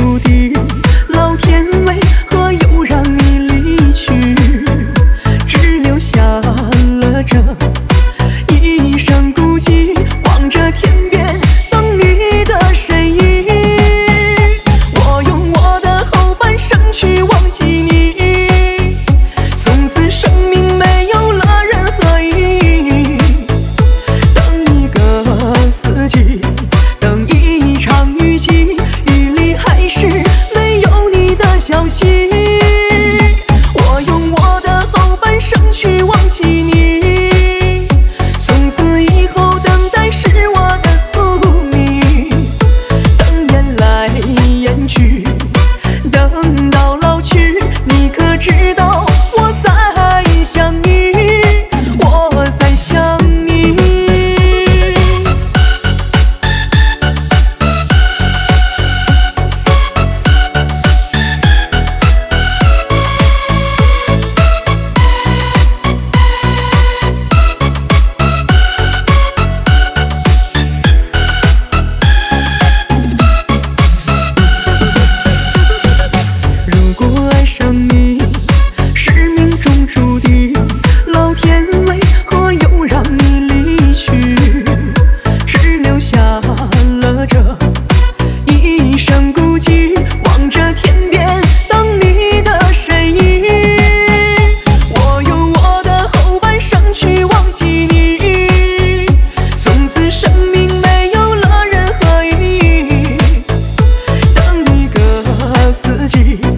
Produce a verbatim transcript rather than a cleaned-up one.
注定，老天为何又让你离去？只留下了这一声孤寂，望着天边等你的身影。我用我的后半生去忘记你，从此生命没有了任何意义。等一个四季，等一场雨季，雨里还是没有你的消息。我用我的后半生去忘记你，从此以后等待是我的宿命。等烟来烟去，等到老去，你可知道我在想你，我在想你。如果爱上你是命中注定，老天为何又让你离去？只留下了这一声孤寂，望着天边等你的身影。我用我的后半生去忘记你，从此生命没有了任何意义。等一个四季，